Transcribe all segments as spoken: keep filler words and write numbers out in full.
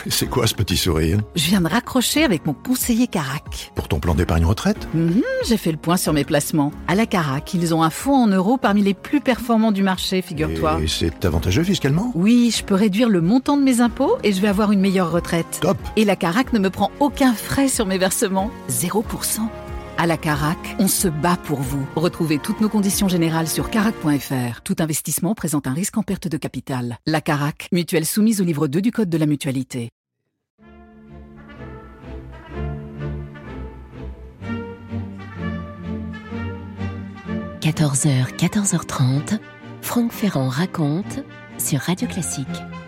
C'est quoi ce petit sourire? Je viens de raccrocher avec mon conseiller Carac. Pour ton plan d'épargne retraite? Mmh, j'ai fait le point sur mes placements. À la Carac, ils ont un fonds en euros parmi les plus performants du marché, figure-toi. Et c'est avantageux fiscalement? Oui, je peux réduire le montant de mes impôts et je vais avoir une meilleure retraite. Top! Et la Carac ne me prend aucun frais sur mes versements. zéro pour cent. À la Carac, on se bat pour vous. Retrouvez toutes nos conditions générales sur carac point f r. Tout investissement présente un risque en perte de capital. La Carac, mutuelle soumise au livre deux du Code de la mutualité. quatorze heures, quatorze heures trente, Franck Ferrand raconte sur Radio Classique.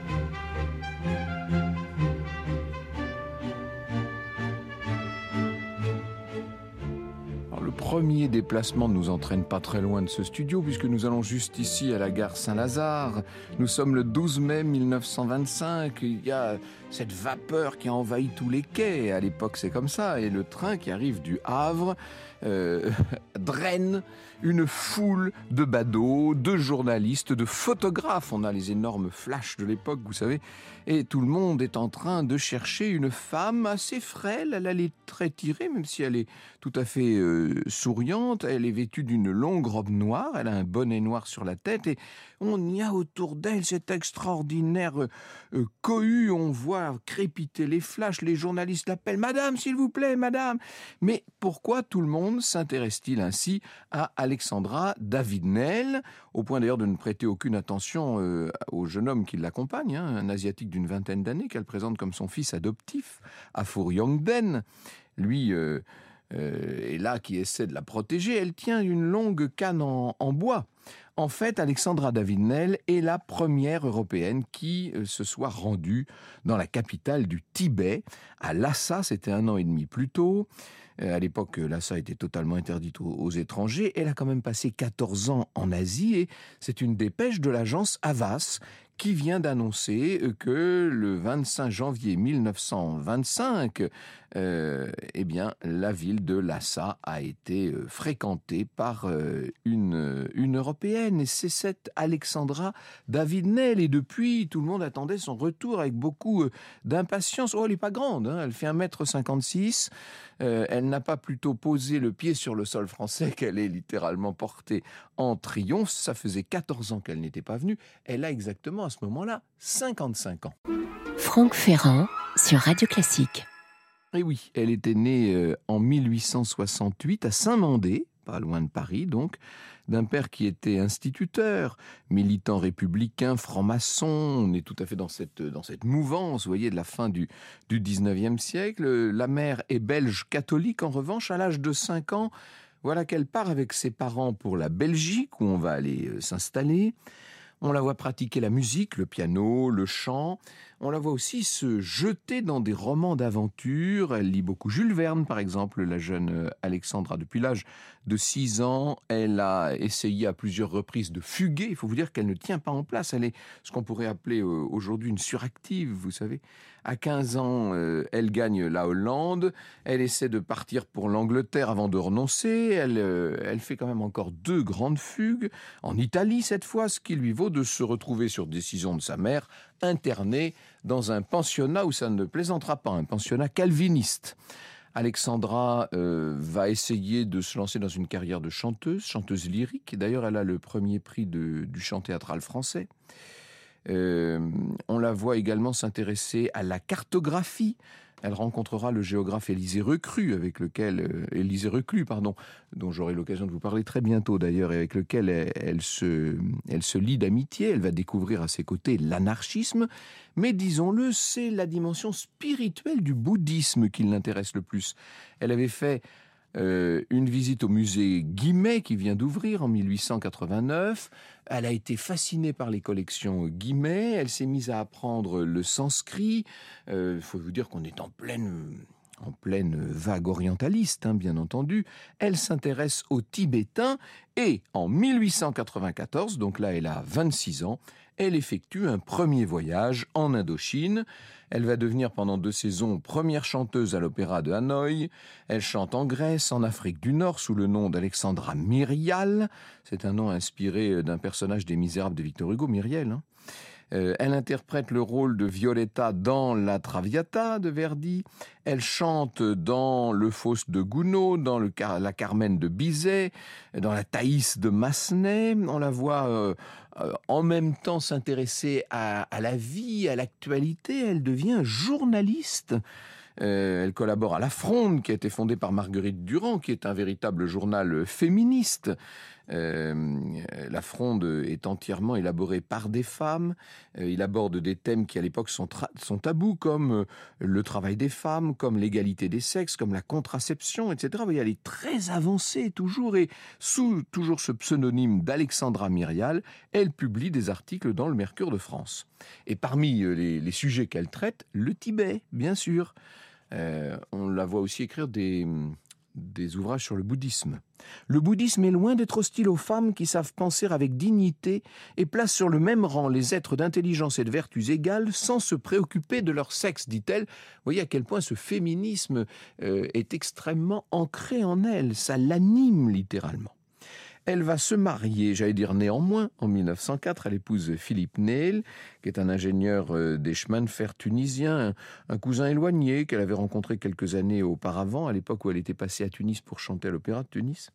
Le premier déplacement ne nous entraîne pas très loin de ce studio puisque nous allons juste ici à la gare Saint-Lazare. Nous sommes le douze mai mille neuf cent vingt-cinq. Il y a cette vapeur qui a envahi tous les quais. À l'époque, c'est comme ça. Et le train qui arrive du Havre euh, draine une foule de badauds, de journalistes, de photographes. On a les énormes flashs de l'époque, vous savez. Et tout le monde est en train de chercher une femme assez frêle. Elle a les traits tirés, même si elle est tout à fait euh, souriante. Elle est vêtue d'une longue robe noire. Elle a un bonnet noir sur la tête. Et on y a autour d'elle cet extraordinaire euh, euh, cohue. On voit crépiter les flashs. Les journalistes l'appellent « Madame, s'il vous plaît, Madame !» Mais pourquoi tout le monde s'intéresse-t-il ainsi à Alexandra David-Néel, au point d'ailleurs de ne prêter aucune attention euh, au jeune homme qui l'accompagne, hein, un asiatique d'une vingtaine d'années qu'elle présente comme son fils adoptif, Afur Yongden. Lui euh, euh, est là qui essaie de la protéger. Elle tient une longue canne en, en bois. En fait, Alexandra David-Néel est la première européenne qui euh, se soit rendue dans la capitale du Tibet, à Lhasa. C'était un an et demi plus tôt. À l'époque, Lhasa était totalement interdite aux, aux étrangers. Elle a quand même passé quatorze ans en Asie et c'est une dépêche de l'agence Havas qui vient d'annoncer que le vingt-cinq janvier mille neuf cent vingt-cinq, euh, eh bien, la ville de Lhasa a été euh, fréquentée par euh, une, une Européenne. Et c'est cette Alexandra David-Néel. Et depuis, tout le monde attendait son retour avec beaucoup euh, d'impatience. Oh, elle n'est pas grande, hein, elle fait un mètre cinquante-six. Euh, elle n'a pas plutôt posé le pied sur le sol français qu'elle est littéralement portée en triomphe. Ça faisait quatorze ans qu'elle n'était pas venue. Elle a exactement à ce moment-là cinquante-cinq ans. Franck Ferrand sur Radio Classique. Et oui, elle était née euh, en mille huit cent soixante-huit à Saint-Mandé, pas loin de Paris donc, d'un père qui était instituteur, militant républicain, franc-maçon. On est tout à fait dans cette, dans cette mouvance, vous voyez, de la fin du, du dix-neuvième siècle. La mère est belge catholique, en revanche, à l'âge de cinq ans, voilà qu'elle part avec ses parents pour la Belgique, où on va aller euh, s'installer. On la voit pratiquer la musique, le piano, le chant. On la voit aussi se jeter dans des romans d'aventure. Elle lit beaucoup Jules Verne, par exemple, la jeune Alexandra. Depuis l'âge de six ans, elle a essayé à plusieurs reprises de fuguer. Il faut vous dire qu'elle ne tient pas en place. Elle est ce qu'on pourrait appeler aujourd'hui une suractive, vous savez. À quinze ans, euh, elle gagne la Hollande. Elle essaie de partir pour l'Angleterre avant de renoncer. Elle, euh, elle fait quand même encore deux grandes fugues. En Italie, cette fois, ce qui lui vaut de se retrouver, sur décision de sa mère, internée dans un pensionnat où ça ne plaisantera pas, un pensionnat calviniste. Alexandra euh, va essayer de se lancer dans une carrière de chanteuse, chanteuse lyrique. D'ailleurs, elle a le premier prix de, du chant théâtral français. Euh, on la voit également s'intéresser à la cartographie. Elle rencontrera le géographe Élisée Reclus, avec lequel euh, Élisée Reclus, pardon, dont j'aurai l'occasion de vous parler très bientôt d'ailleurs, et avec lequel elle, elle se, elle se lie d'amitié. Elle va découvrir à ses côtés l'anarchisme, mais disons-le, c'est la dimension spirituelle du bouddhisme qui l'intéresse le plus. Elle avait fait Euh, une visite au musée Guimet qui vient d'ouvrir en mille huit cent quatre-vingt-neuf. Elle a été fascinée par les collections Guimet. Elle s'est mise à apprendre le sanskrit. Il euh, faut vous dire qu'on est en pleine, en pleine vague orientaliste, hein, bien entendu. Elle s'intéresse aux Tibétains et en mille huit cent quatre-vingt-quatorze, donc là elle a vingt-six ans, elle effectue un premier voyage en Indochine. Elle va devenir pendant deux saisons première chanteuse à l'opéra de Hanoï. Elle chante en Grèce, en Afrique du Nord, sous le nom d'Alexandra Myrial. C'est un nom inspiré d'un personnage des Misérables de Victor Hugo, Myriel. Hein. Euh, elle interprète le rôle de Violetta dans La Traviata de Verdi. Elle chante dans Le Faust de Gounod, dans le, La Carmen de Bizet, dans La Thaïs de Massenet. On la voit euh, euh, en même temps s'intéresser à, à la vie, à l'actualité. Elle devient journaliste. Euh, elle collabore à La Fronde, qui a été fondée par Marguerite Durand, qui est un véritable journal féministe. Euh, La Fronde est entièrement élaborée par des femmes. Euh, il aborde des thèmes qui à l'époque sont, tra- sont tabous, comme euh, le travail des femmes, comme l'égalité des sexes, comme la contraception, et cetera. Vous voyez, elle est très avancée toujours, et sous toujours ce pseudonyme d'Alexandra Myrial, elle publie des articles dans le Mercure de France. Et parmi les, les sujets qu'elle traite, le Tibet, bien sûr. Euh, on la voit aussi écrire des... des ouvrages sur le bouddhisme. Le bouddhisme est loin d'être hostile aux femmes qui savent penser avec dignité et place sur le même rang les êtres d'intelligence et de vertus égales sans se préoccuper de leur sexe, dit-elle. Vous voyez à quel point ce féminisme euh, est extrêmement ancré en elle, ça l'anime littéralement. Elle va se marier, j'allais dire néanmoins, en mille neuf cent quatre. Elle épouse Philippe Neil, qui est un ingénieur des chemins de fer tunisien, un, un cousin éloigné qu'elle avait rencontré quelques années auparavant, à l'époque où elle était passée à Tunis pour chanter à l'Opéra de Tunis.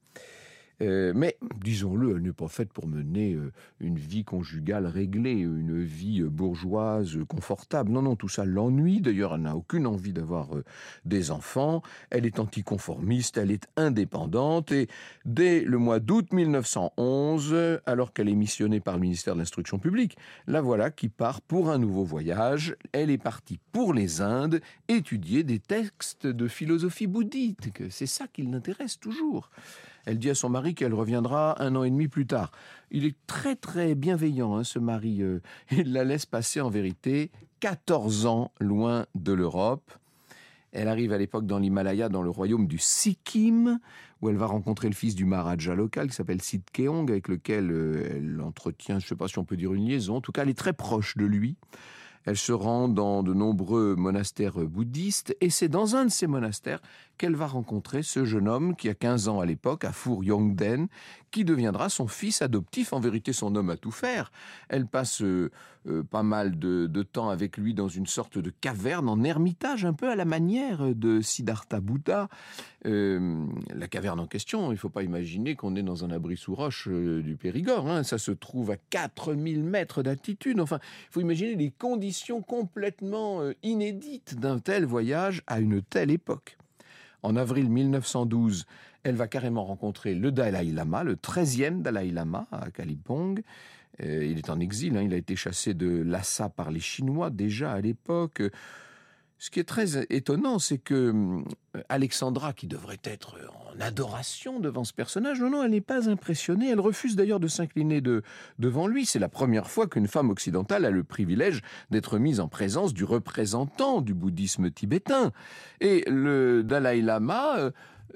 Euh, mais, disons-le, elle n'est pas faite pour mener euh, une vie conjugale réglée, une vie euh, bourgeoise, euh, confortable. Non, non, tout ça l'ennuie. D'ailleurs, elle n'a aucune envie d'avoir euh, des enfants. Elle est anticonformiste, elle est indépendante. Et dès le mois d'août mille neuf cent onze, alors qu'elle est missionnée par le ministère de l'Instruction publique, la voilà qui part pour un nouveau voyage. Elle est partie pour les Indes étudier des textes de philosophie bouddhique. C'est ça qui l'intéresse toujours. Elle dit à son mari qu'elle reviendra un an et demi plus tard. Il est très très bienveillant, hein, ce mari. Euh, il la laisse passer en vérité quatorze ans loin de l'Europe. Elle arrive à l'époque dans l'Himalaya, dans le royaume du Sikkim, où elle va rencontrer le fils du Maharaja local, qui s'appelle Sid Keong, avec lequel euh, elle entretient, je ne sais pas si on peut dire une liaison, en tout cas elle est très proche de lui. Elle se rend dans de nombreux monastères bouddhistes et c'est dans un de ces monastères qu'elle va rencontrer ce jeune homme qui a quinze ans à l'époque, Afur Yongden, qui deviendra son fils adoptif, en vérité son homme à tout faire. Elle passe euh, euh, pas mal de, de temps avec lui dans une sorte de caverne en ermitage, un peu à la manière de Siddhartha Bouddha. Euh, la caverne en question, il ne faut pas imaginer qu'on est dans un abri sous roche euh, du Périgord, hein. Ça se trouve à quatre mille mètres d'altitude. Enfin, il faut imaginer les conditions complètement euh, inédites d'un tel voyage à une telle époque. En avril mille neuf cent douze, elle va carrément rencontrer le Dalai Lama, le treizième Dalai Lama à Kalimpong. Euh, il est en exil, hein, il a été chassé de Lhasa par les Chinois déjà à l'époque. Ce qui est très étonnant, c'est que Alexandra, qui devrait être en adoration devant ce personnage, non, non, elle n'est pas impressionnée. Elle refuse d'ailleurs de s'incliner de, devant lui. C'est la première fois qu'une femme occidentale a le privilège d'être mise en présence du représentant du bouddhisme tibétain. Et le Dalai Lama euh,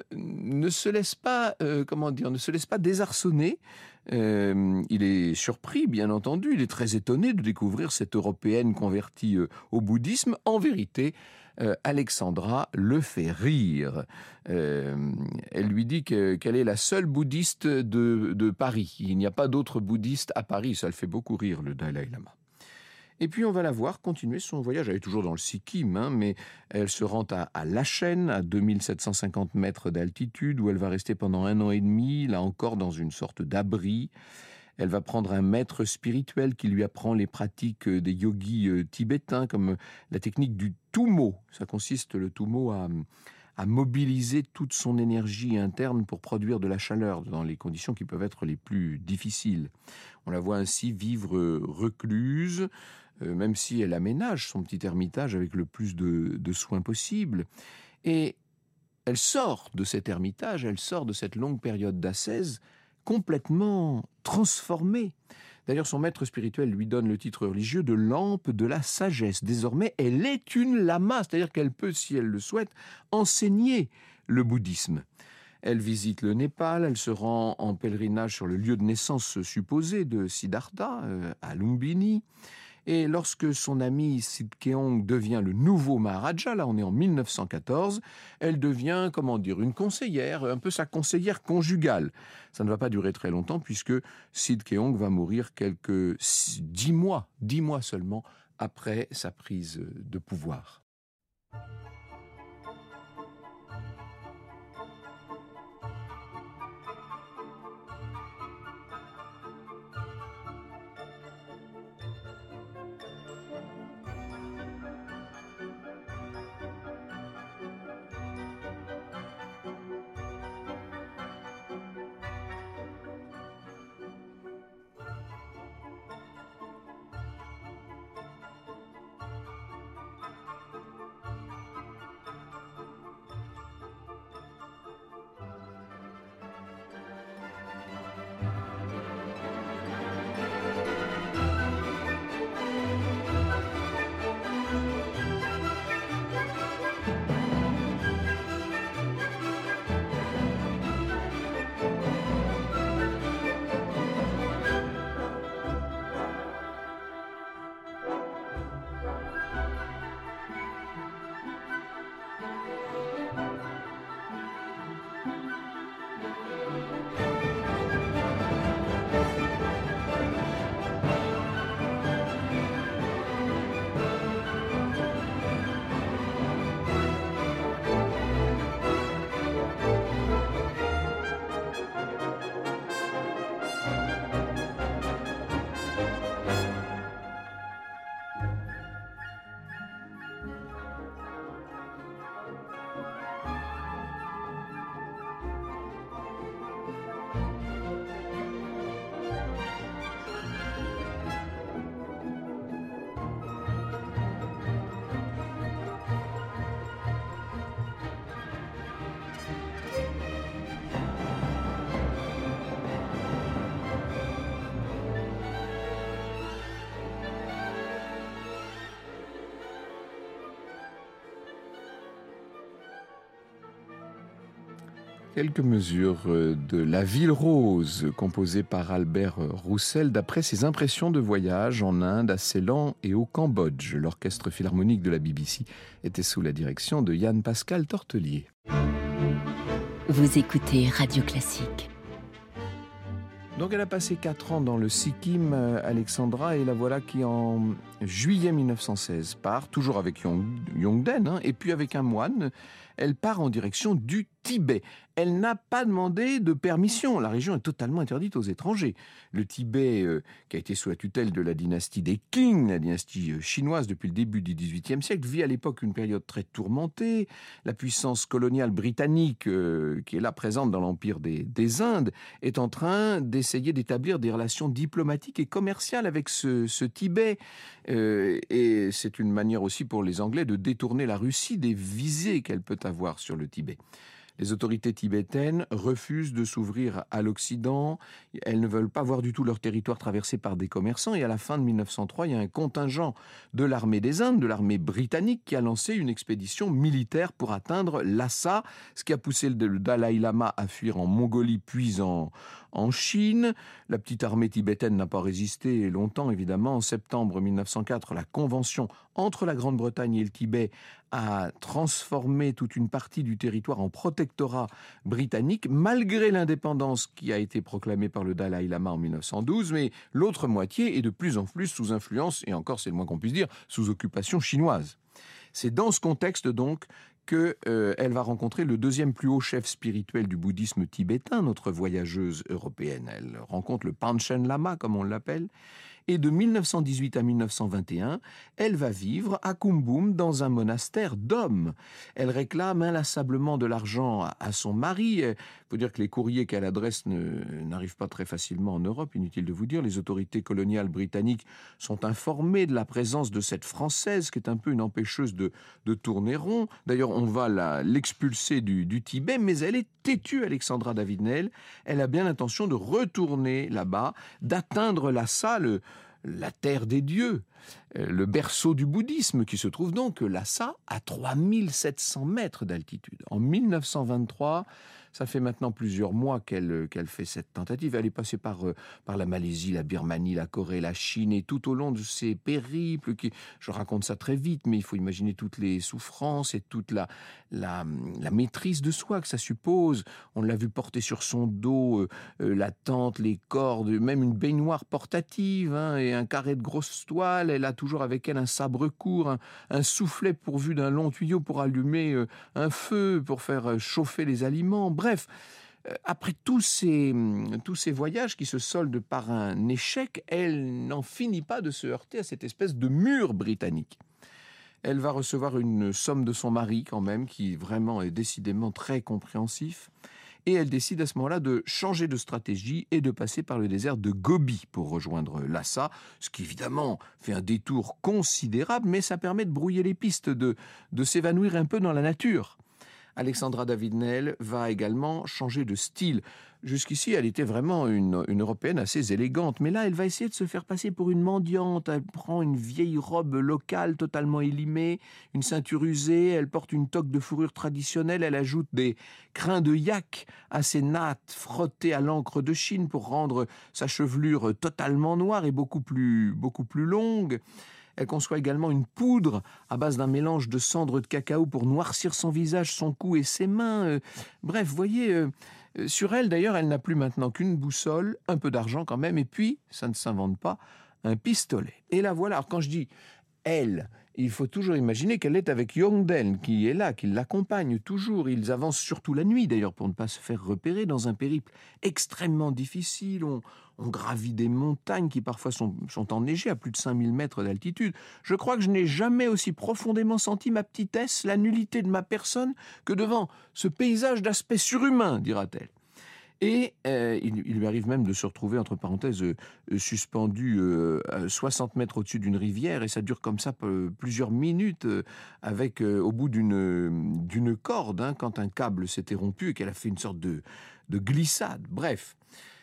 ne se laisse pas, euh, comment dire, ne se laisse pas désarçonner. Euh, il est surpris, bien entendu, il est très étonné de découvrir cette Européenne convertie euh, au bouddhisme. En vérité, euh, Alexandra le fait rire. Euh, elle lui dit que, qu'elle est la seule bouddhiste de, de Paris. Il n'y a pas d'autre bouddhiste à Paris. Ça le fait beaucoup rire, le Dalai Lama. Et puis on va la voir continuer son voyage. Elle est toujours dans le Sikkim, hein, mais elle se rend à, à Lachen, à deux mille sept cent cinquante mètres d'altitude, où elle va rester pendant un an et demi, là encore dans une sorte d'abri. Elle va prendre un maître spirituel qui lui apprend les pratiques des yogis euh, tibétains, comme la technique du Tummo. Ça consiste, le Tummo, à, à mobiliser toute son énergie interne pour produire de la chaleur dans les conditions qui peuvent être les plus difficiles. On la voit ainsi vivre recluse, euh, même si elle aménage son petit ermitage avec le plus de, de soin possible. Et elle sort de cet ermitage, elle sort de cette longue période d'ascèse complètement transformée. D'ailleurs, son maître spirituel lui donne le titre religieux de lampe de la sagesse. Désormais, elle est une lama, c'est-à-dire qu'elle peut, si elle le souhaite, enseigner le bouddhisme. Elle visite le Népal, elle se rend en pèlerinage sur le lieu de naissance supposé de Siddhartha, euh, à Lumbini. Et lorsque son amie Sidkeong devient le nouveau Maharaja, là on est en mille neuf cent quatorze, elle devient, comment dire, une conseillère, un peu sa conseillère conjugale. Ça ne va pas durer très longtemps puisque Sidkeong va mourir quelques dix mois, dix mois seulement après sa prise de pouvoir. Quelques mesures de La Ville Rose, composée par Albert Roussel, d'après ses impressions de voyage en Inde, à Ceylan et au Cambodge. L'orchestre philharmonique de la B B C était sous la direction de Yann Pascal Tortelier. Vous écoutez Radio Classique. Donc elle a passé quatre ans dans le Sikkim, Alexandra, et la voilà qui en juillet mille neuf cent seize part, toujours avec Yong, Yongden, hein, et puis avec un moine, elle part en direction du Tibet. Elle n'a pas demandé de permission, la région est totalement interdite aux étrangers. Le Tibet, euh, qui a été sous la tutelle de la dynastie des Qing, la dynastie chinoise depuis le début du dix-huitième siècle, vit à l'époque une période très tourmentée. La puissance coloniale britannique, euh, qui est là présente dans l'empire des, des Indes, est en train d'essayer d'établir des relations diplomatiques et commerciales avec ce, ce Tibet. Euh, et c'est une manière aussi pour les Anglais de détourner la Russie des visées qu'elle peut avoir sur le Tibet. Les autorités tibétaines refusent de s'ouvrir à l'Occident. Elles ne veulent pas voir du tout leur territoire traversé par des commerçants. Et à la fin de mille neuf cent trois, il y a un contingent de l'armée des Indes, de l'armée britannique, qui a lancé une expédition militaire pour atteindre Lhasa, ce qui a poussé le Dalai Lama à fuir en Mongolie puis en, en Chine. La petite armée tibétaine n'a pas résisté longtemps, évidemment. En septembre mille neuf cent quatre, la convention entre la Grande-Bretagne et le Tibet a transformé toute une partie du territoire en protectorat britannique, malgré l'indépendance qui a été proclamée par le Dalai Lama en mille neuf cent douze, mais l'autre moitié est de plus en plus sous influence, et encore c'est le moins qu'on puisse dire, sous occupation chinoise. C'est dans ce contexte donc qu'elle euh, va rencontrer le deuxième plus haut chef spirituel du bouddhisme tibétain, notre voyageuse européenne. Elle rencontre le Panchen Lama, comme on l'appelle. Et de mille neuf cent dix-huit à mille neuf cent vingt et un, elle va vivre à Kumbum dans un monastère d'hommes. Elle réclame inlassablement de l'argent à, à son mari. Il faut dire que les courriers qu'elle adresse ne, n'arrivent pas très facilement en Europe, inutile de vous dire. Les autorités coloniales britanniques sont informées de la présence de cette Française, qui est un peu une empêcheuse de, de tourner rond. D'ailleurs, on va la, l'expulser du, du Tibet, mais elle est têtue, Alexandra David-Néel. Elle a bien l'intention de retourner là-bas, d'atteindre Lhasa, le la terre des dieux. le berceau du bouddhisme, qui se trouve donc Lhasa à trois mille sept cents mètres d'altitude. En mille neuf cent vingt-trois, ça fait maintenant plusieurs mois qu'elle qu'elle fait cette tentative. Elle est passée par, euh, par la Malaisie, la Birmanie, la Corée, la Chine, et tout au long de ces périples, qui, je raconte ça très vite, mais il faut imaginer toutes les souffrances et toute la, la, la maîtrise de soi que ça suppose. On l'a vu porter sur son dos euh, euh, la tente, les cordes, même une baignoire portative, hein, et un carré de grosse toile. Elle a toujours avec elle un sabre court, un, un soufflet pourvu d'un long tuyau pour allumer euh, un feu, pour faire chauffer les aliments. Bref, après tous ces, tous ces voyages qui se soldent par un échec, elle n'en finit pas de se heurter à cette espèce de mur britannique. Elle va recevoir une somme de son mari quand même, qui vraiment est décidément très compréhensif. Et elle décide à ce moment-là de changer de stratégie et de passer par le désert de Gobi pour rejoindre Lhasa, ce qui évidemment fait un détour considérable, mais ça permet de brouiller les pistes, de, de s'évanouir un peu dans la nature. Alexandra David-Néel va également changer de style. Jusqu'ici, elle était vraiment une, une Européenne assez élégante, mais là, elle va essayer de se faire passer pour une mendiante. Elle prend une vieille robe locale totalement élimée, une ceinture usée, elle porte une toque de fourrure traditionnelle, elle ajoute des crins de yak à ses nattes frottées à l'encre de Chine pour rendre sa chevelure totalement noire et beaucoup plus, beaucoup plus longue. Elle conçoit également une poudre à base d'un mélange de cendres de cacao pour noircir son visage, son cou et ses mains. Euh, bref, vous voyez, euh, sur elle d'ailleurs, elle n'a plus maintenant qu'une boussole, un peu d'argent quand même, et puis, ça ne s'invente pas, un pistolet. Et la voilà. Alors quand je dis elle, il faut toujours imaginer qu'elle est avec Yongden, qui est là, qui l'accompagne toujours. Ils avancent surtout la nuit, d'ailleurs, pour ne pas se faire repérer dans un périple extrêmement difficile. On, on gravit des montagnes qui parfois sont, sont enneigées à plus de cinq mille mètres d'altitude. Je crois que je n'ai jamais aussi profondément senti ma petitesse, la nullité de ma personne, que devant ce paysage d'aspect surhumain, dira-t-elle. Et euh, il, il lui arrive même de se retrouver, entre parenthèses, euh, suspendu euh, à soixante mètres au-dessus d'une rivière, et ça dure comme ça euh, plusieurs minutes, euh, avec euh, au bout d'une, d'une corde, hein, quand un câble s'était rompu et qu'elle a fait une sorte de, de glissade. Bref,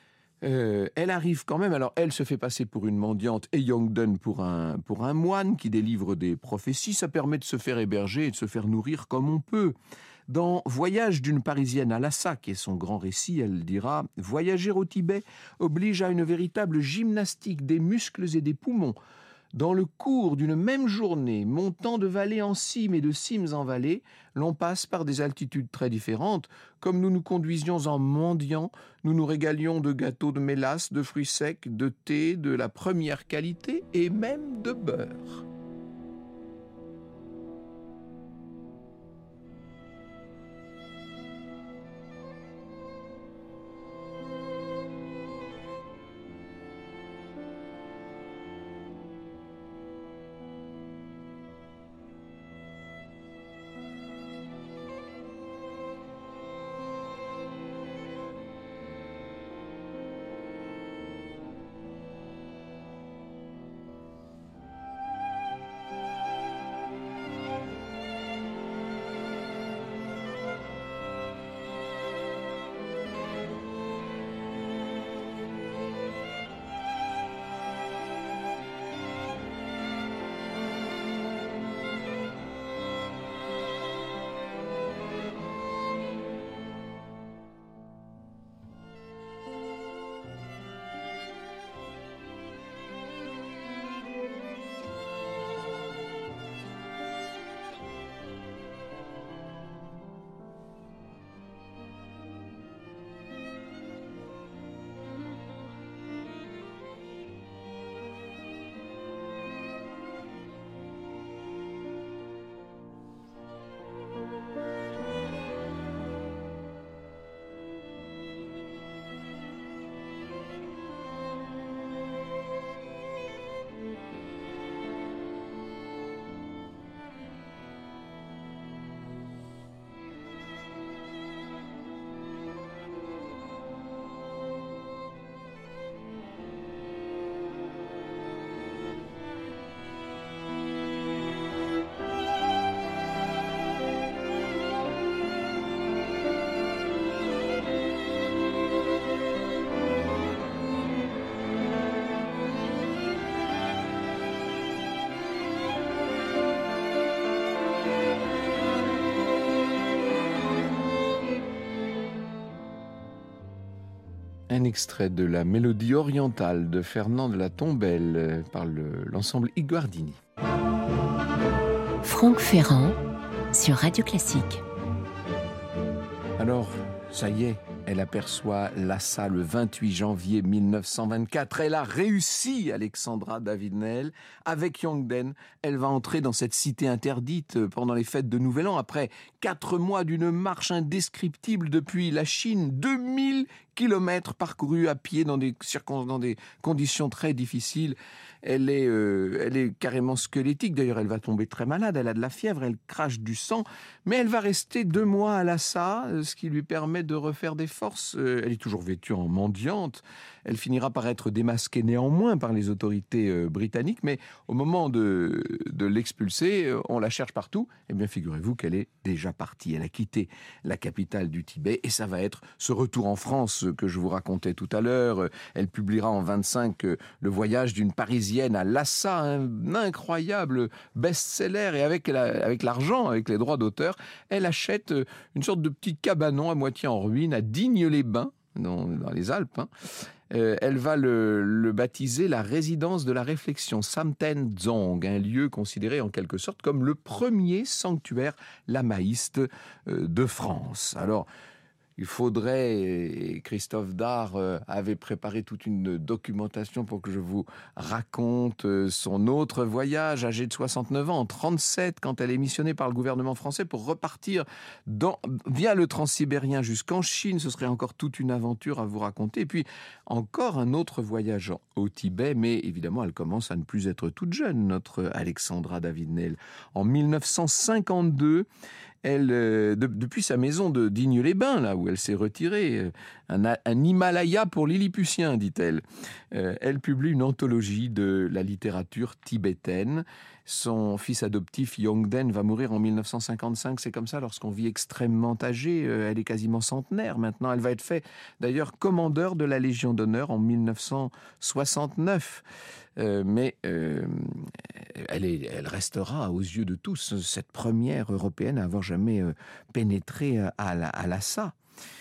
euh, elle arrive quand même, alors elle se fait passer pour une mendiante et Yongden pour un, pour un moine qui délivre des prophéties. Ça permet de se faire héberger et de se faire nourrir comme on peut. Dans Voyage d'une Parisienne à Lhasa, qui est son grand récit, elle dira « Voyager au Tibet oblige à une véritable gymnastique des muscles et des poumons. Dans le cours d'une même journée, montant de vallée en cime et de cimes en vallée, l'on passe par des altitudes très différentes. Comme nous nous conduisions en mendiants, nous nous régalions de gâteaux de mélasse, de fruits secs, de thé, de la première qualité et même de beurre. » Un extrait de la mélodie orientale de Fernand de la Tombelle par le, l'ensemble I Guardini. Franck Ferrand sur Radio Classique. Alors, ça y est, elle aperçoit Lhasa le vingt-huit janvier mille neuf cent vingt-quatre. Elle a réussi, Alexandra David-Néel. Avec Yongden, elle va entrer dans cette cité interdite pendant les fêtes de Nouvel An. Après quatre mois d'une marche indescriptible depuis la Chine, deux mille kilomètres parcourus à pied dans des, circon... dans des conditions très difficiles. Elle est, euh, elle est carrément squelettique. D'ailleurs, elle va tomber très malade. Elle a de la fièvre, elle crache du sang. Mais elle va rester deux mois à Lhasa, ce qui lui permet de refaire des forces. Euh, elle est toujours vêtue en mendiante. Elle finira par être démasquée néanmoins par les autorités euh, britanniques. Mais au moment de, de l'expulser, euh, on la cherche partout. Eh bien, figurez-vous qu'elle est déjà partie. Elle a quitté la capitale du Tibet. Et ça va être ce retour en France que je vous racontais tout à l'heure. Elle publiera en vingt-cinq euh, Le voyage d'une Parisienne à Lhasa, un incroyable best-seller, et avec, la, avec l'argent, avec les droits d'auteur, elle achète une sorte de petit cabanon à moitié en ruine à Digne-les-Bains, dans, dans les Alpes. Hein. Euh, elle va le, le baptiser la résidence de la réflexion, Samten Dzong, un lieu considéré en quelque sorte comme le premier sanctuaire lamaïste euh, de France. Alors, il faudrait, et Christophe Dard avait préparé toute une documentation pour que je vous raconte son autre voyage, âgée de soixante-neuf ans, en trente-sept, quand elle est missionnée par le gouvernement français pour repartir dans, via le transsibérien jusqu'en Chine. Ce serait encore toute une aventure à vous raconter. Et puis, encore un autre voyage au Tibet, mais évidemment, elle commence à ne plus être toute jeune, notre Alexandra David-Néel. En mille neuf cent cinquante-deux, Elle, euh, de, depuis sa maison de Digne-les-Bains, là où elle s'est retirée, euh, un, un Himalaya pour Lilliputiens, dit-elle. Euh, elle publie une anthologie de la littérature tibétaine. Son fils adoptif Yongden va mourir en mille neuf cent cinquante-cinq. C'est comme ça lorsqu'on vit extrêmement âgé. Euh, elle est quasiment centenaire maintenant. Elle va être faite d'ailleurs commandeur de la Légion d'honneur en mille neuf cent soixante-neuf. Euh, mais euh, elle, est, elle restera aux yeux de tous cette première européenne à avoir jamais euh, pénétré à, à Lhasa.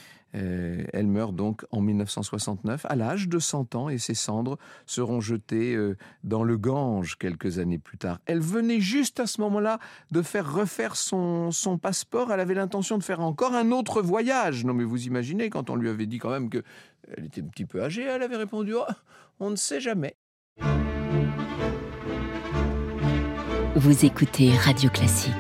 Euh, elle meurt donc en mille neuf cent soixante-neuf à l'âge de cent ans et ses cendres seront jetées euh, dans le Gange quelques années plus tard. Elle venait juste à ce moment-là de faire refaire son, son passeport. Elle avait l'intention de faire encore un autre voyage. Non mais vous imaginez, quand on lui avait dit quand même qu'elle était un petit peu âgée, elle avait répondu oh, « on ne sait jamais ». Vous écoutez Radio Classique.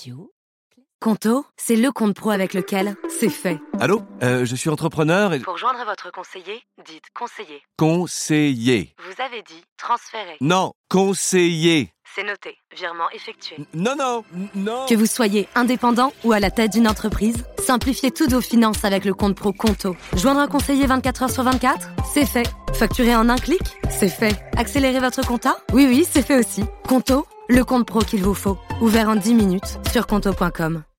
Radio. Conto, c'est le compte pro avec lequel c'est fait. Allô, euh, je suis entrepreneur et... Pour joindre votre conseiller, dites conseiller. Conseiller. Vous avez dit transférer. Non, conseiller. C'est noté. Virement effectué. Non, non, non. Que vous soyez indépendant ou à la tête d'une entreprise, simplifiez toutes vos finances avec le compte pro Conto. Joindre un conseiller vingt-quatre heures sur vingt-quatre, c'est fait. Facturer en un clic, c'est fait. Accélérer votre compta? Oui, oui, c'est fait aussi. Conto, le compte pro qu'il vous faut. Ouvert en dix minutes sur conto point com.